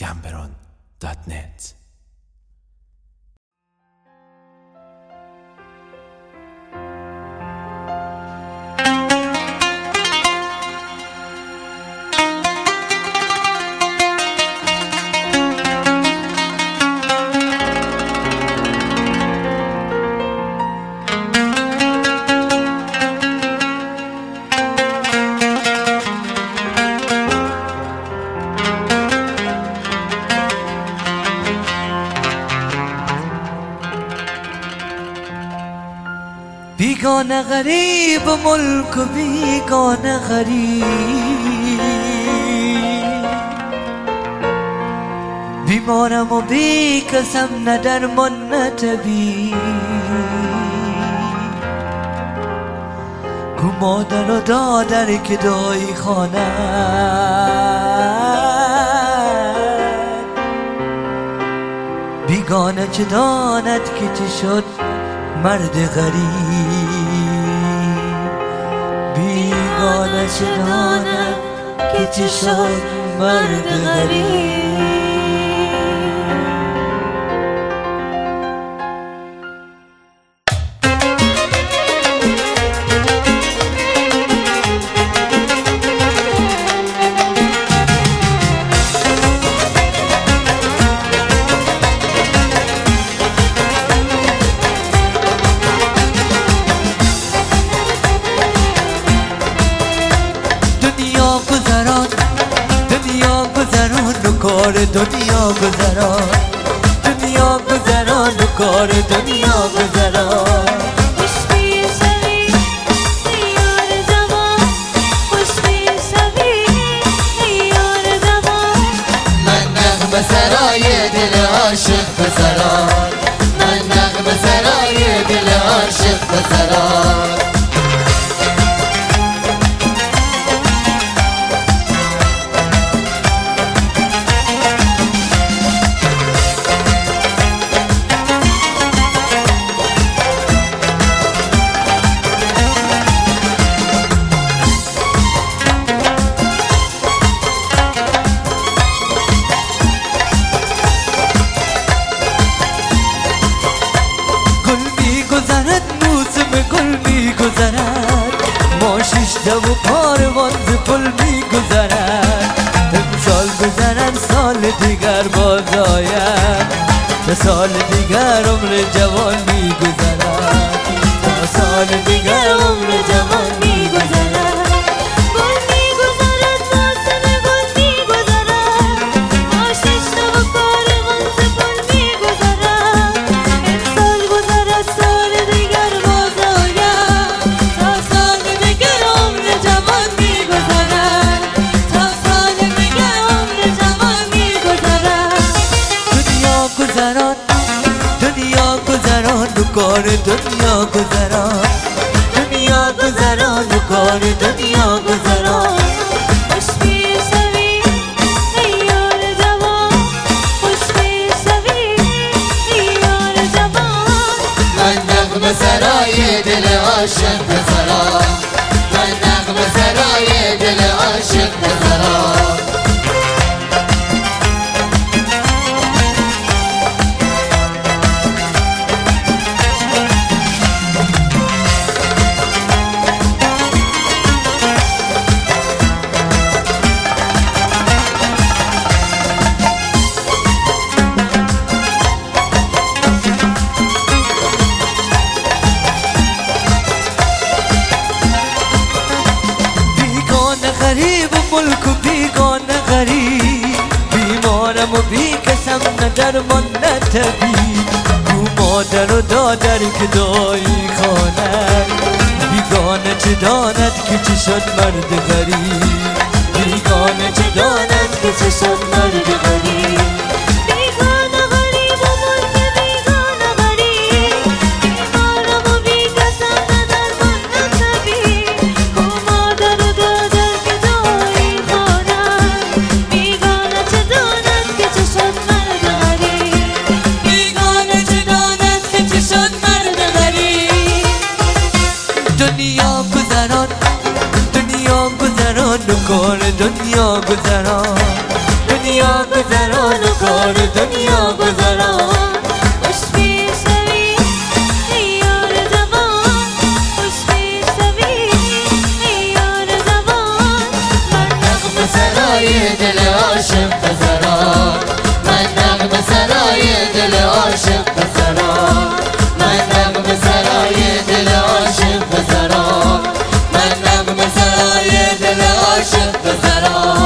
gamberon.net. بیگانه غریب ملک و بیگانه غریب، بیمارم و بی کسم نه درمان نه طبیب. کو مادر و دادر که دایی خواند، بیگانه چه داند که چه شد مرد غریب. بیگانه چه داند که چه شد مرد غریب. کار دنیا گذران، دنیا گذران و کار دنیا گذران. خوش بیشوی یار زمان، خوش بیشوی یار زمان. من نغمه سرای دل عاشق بسران، من نغمه سرای دل عاشق بسران. ما شیشته و کاروان ز پل می گذرد. امسال گذرن سال دیگر باز آید، به سال دیگر عمر جوان می گذرد، به سال دیگر عمر جوان می گذرد. گل می گذرد موسم گل می گذرد، ما شیشته و کاروان ز پل می گذرد. امسال گذرد سال دیگر باز آید، تا سال دیگر عمر جوان می گذرد، تا سال دیگر عمر جوان می گذرد. دنیا گذران، دنیا گذران و کار دنیا گذران، دنیا گذران و کار دنیا گذران. خوش بیشوی یار زمان، خوش بیشوی یار زمان. من نغمه سرای دل عاشق بسران، من نغمه سرای دل عاشق بسران. غریب و ملک و بیگانه غریب، بیمارم و بی کسم نه درمان نه طبیب. کو مادر و دادر که دایی خواند، بیگانه چه داند که چه شد مرد غریب. بیگانه چه داند که چه شد مرد غریب. بیگانه غریب و ملک بیگانه غریب، بیمارم و بی کسم نه درمان نه طبیب. کو مادر و دادر که دایی خواند، بیگانه چه داند که چه شد مرد غریب. بیگانه چه داند که چه شد مرد غریب. دنیا گذران، دنیا گذران و کار دنیا گذران، دنیا گذران و دل عاشق بزران من نغمه سرای دل عاشق بزران من نغمه سرای دل عاشق بزران من نغمه سرای دل عاشق بزران